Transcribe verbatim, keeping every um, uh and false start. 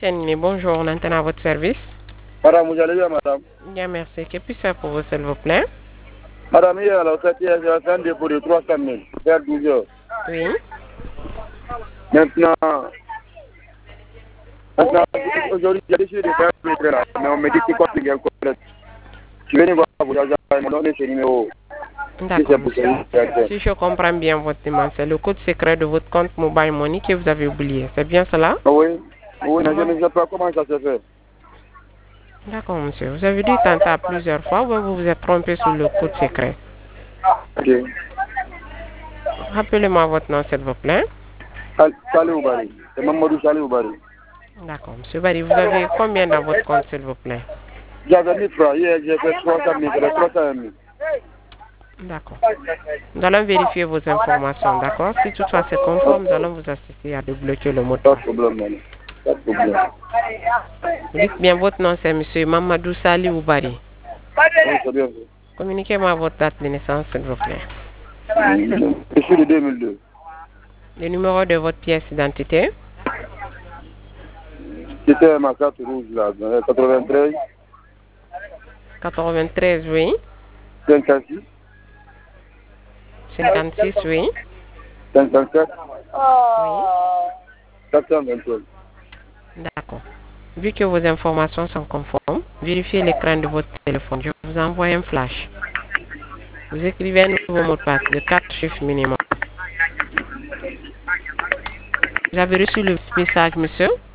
Terminé. Bonjour, on entend à votre service. Madame, vous allez bien, madame? Bien, merci. Que puis-je faire pour vous, s'il vous plaît? Madame, hier, alors, cette hier, j'ai fait un dépôt de trois cent mille, vers douze heures. Oui. Maintenant, maintenant aujourd'hui, j'ai décidé de faire un peu là, mais on me dit que quoi, c'est bien correct. Je vais venir voir vous, j'ai mon nom et ce numéro. D'accord, monsieur. Si je comprends bien votre demande, c'est le code secret de votre compte Mobile Money que vous avez oublié. C'est bien cela? Oui. Oui, mais je ne sais pas comment ça se fait. D'accord, monsieur. Vous avez dû tenter à plusieurs fois ou vous vous êtes trompé sur le code secret? Ok. Rappelez-moi votre nom, s'il vous plaît. Salé Oubari. C'est Mamadou Salé Oubari. D'accord, monsieur Bari. Vous avez combien dans votre compte, s'il vous plaît? J'avais mille francs. Hier, j'ai fait trois cent mille. C'est trois cent mille. D'accord. Nous allons vérifier vos informations, d'accord? Si toutefois c'est conforme, nous allons vous assister à débloquer le mot de Pas passe. de problème, madame. Pas de problème. Dites bien votre nom, c'est monsieur Mamadou Sali Oubari. Oui, c'est bien. Communiquez-moi votre date de naissance, s'il vous plaît. Je suis de deux mille deux. Le numéro de votre pièce d'identité. C'était ma carte rouge là, quatre-vingt-treize. quatre-vingt-treize, oui. cinquante-six. cinquante-six, oui. cinquante-sept. Oui. quatre cent vingt-sept. D'accord. Vu que vos informations sont conformes, vérifiez l'écran de votre téléphone. Je vous envoie un flash. Vous écrivez un nouveau mot de passe de quatre chiffres minimum. Vous avez reçu le message, monsieur?